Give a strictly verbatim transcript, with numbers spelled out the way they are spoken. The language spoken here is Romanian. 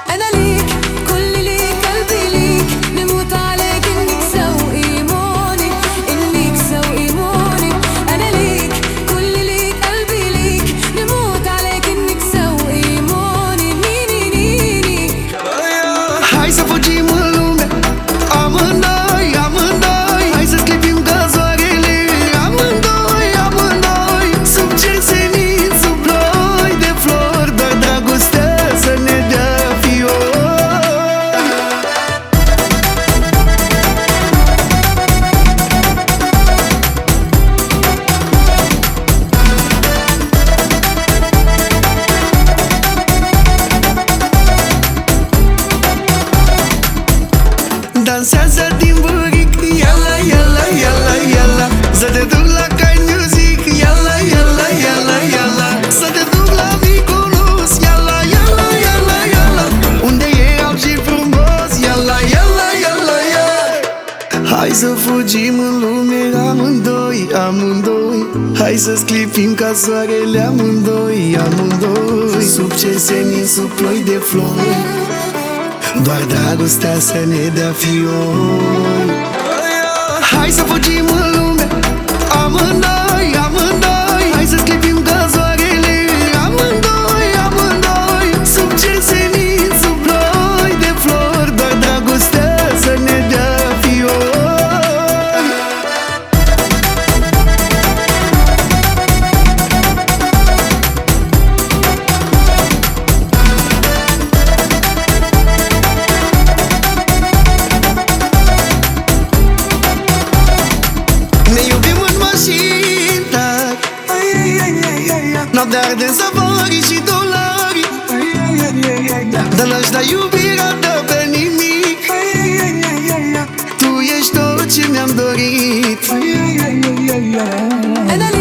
أنا ليك كل ليك قلبي ليك نموت عليك إنك سوقي موني إنك سوقي موني أنا ليك كل ليك قلبي ليك نموت عليك إنك سوقي موني نيني نيني. Hai să fugim în lume amândoi, amândoi. Hai să sclipim ca soarele amândoi, amândoi. Sub cer senin, sub ploi de flori, doar dragostea să ne dea fiori. Dansează din buric, yalla, yalla, yalla, yalla. Să te duc la Kind Music, yalla, yalla, yalla, yalla. Să te duc la Mykonos, yalla, yalla, yalla, yalla. Unde e alb și frumos, yalla, yalla, yalla, yalla. Hai să fugim în lume amândoi, amândoi. Hai să sclipim ca soarele amândoi, amândoi. Sub cer senin, sub ploi de flori, doar dragostea să ne dea fiori. Hai să fugim în lume amândoi, amândoi. Hai să sclipim ca soarele amândoi, amândoi. Sub cer senin, sub ploi de flori, doar dragostea să ne dea fiori. Ne iubim în mașini tari, noaptea arde în safari și dolari. Dar n-aș da iubirea ta pe nimic. Tu ești tot ce mi-am dorit. أنا